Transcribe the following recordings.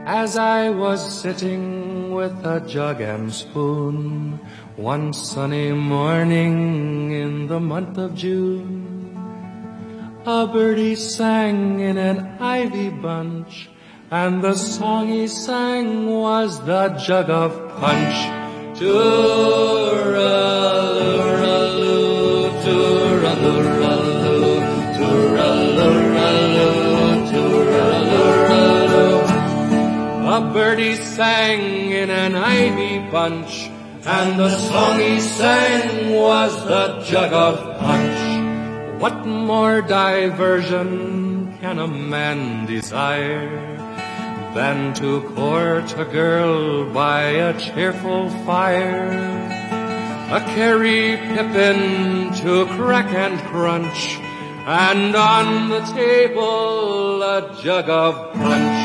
As I was sitting with a jug and spoon one sunny morning in the month of June, a birdie sang in an ivy bunch, and the song he sang was the jug of punch. Tooraloo, tooraloo, tooraloo, tooraloo. A birdie sang in an ivy bunch, and the song he sang was the jug of punch. What more diversion can a man desire than to court a girl by a cheerful fire? A Carrie Pippin to crack and crunch, and on the table a jug of punch.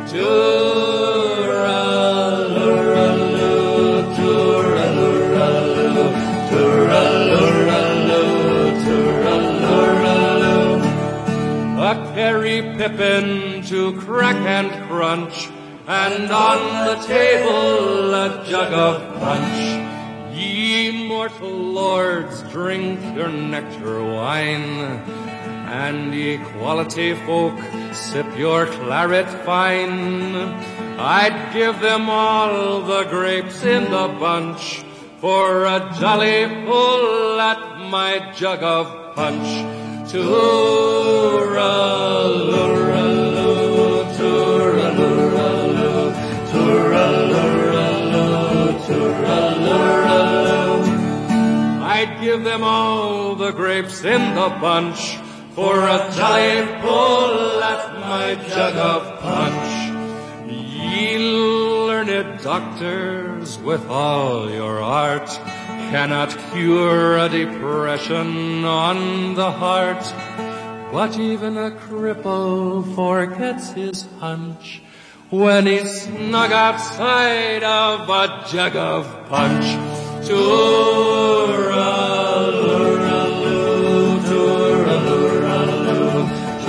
Tooraloo, tooraloo, tooraloo, tooraloo. A Carrie Pippin to crack and crunch, and on the table a jug of punch. Ye mortal lords, drink your nectar wine, and ye quality folk, sip your claret fine. I'd give them all the grapes in the bunch for a jolly pull at my jug of punch. Tooraloo, tooraloo, tooraloo, tooraloo. I'd give them all the grapes in the bunch for a jolly pull at my jug of punch. Ye learned doctors, with all your art, cannot cure a depression on the heart. But even a cripple forgets his hunch when he's snug outside of a jug of punch. Tooraloo, tooraloo,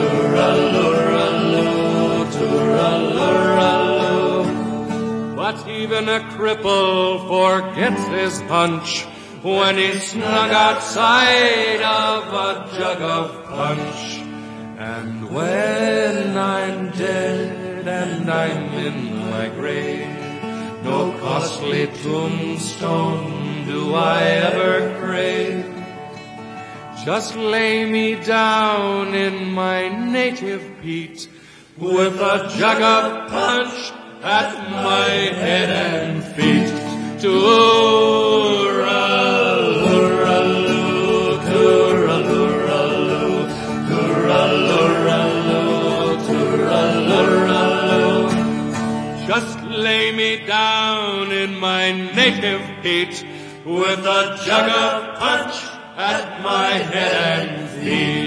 tooraloo, tooraloo. But even a cripple forgets his hunch when he's snug outside of a jug of punch. And when I'm dead and I'm in my grave, no costly tombstone do I ever crave. Just lay me down in my native peat, with a jug of punch at my head and feet. Tooraloo, tooraloo, tooraloo, tooraloo. Just lay me down in my native peat, with a jug of punch at my head and feet.